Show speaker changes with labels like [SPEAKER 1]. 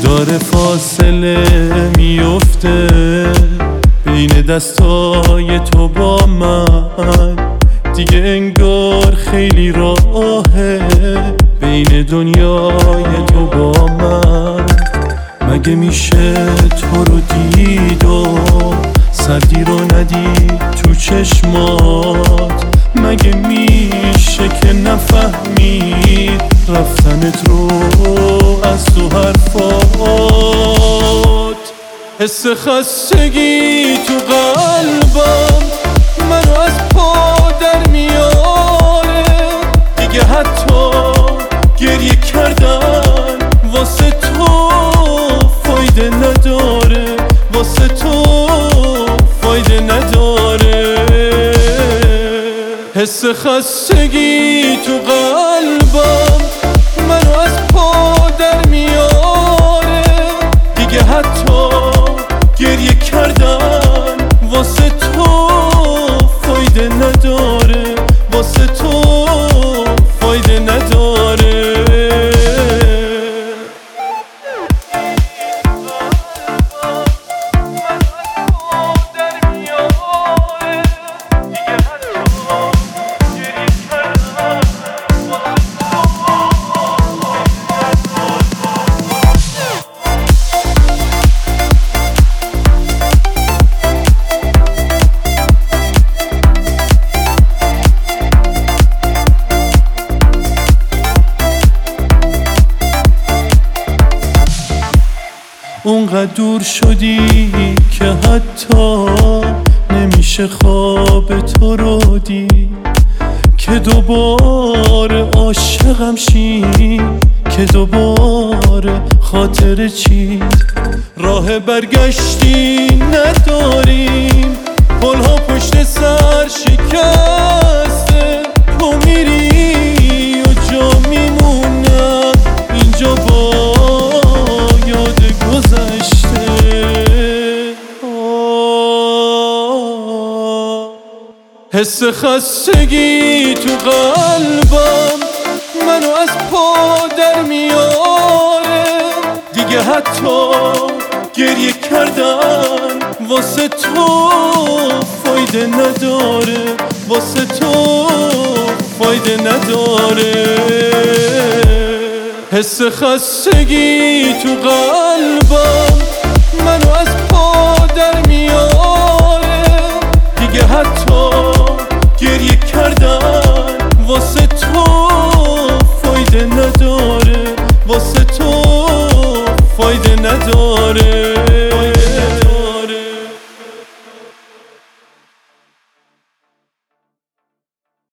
[SPEAKER 1] داره فاصله میفته بین دستای تو با من، دیگه انگار خیلی راهه بین دنیای تو با من. مگه میشه تو رو دید و سردی رو ندید تو چشمات؟ مگه میشه که نفهمید رفتنت رو از تو حرفات؟ حس خستگی تو قلبم منو از پا در میاره، دیگه حتی گریه کردن واسه تو فایده نداره، واسه تو فایده نداره. حس خستگی تو قلبم منو از پا در میاره، دیگه حتی گریه کردن واسه تو فایده نداره، واسه تو فایده نداره. اونقدر دور شدی که حتی نمیشه خواب تو رو دید، که دوباره عاشقم شی، که دوباره خاطر چی. راه برگشتی نداریم، پلها پشت سر شکسته، تو میری و جا میمونم اینجا با یاد گذشته. حس خستگی تو قلبم منو از پا در میاره، دیگه حتی گریه کردن واسه تو فایده نداره، واسه تو فایده نداره. حس خستگی تو قلبم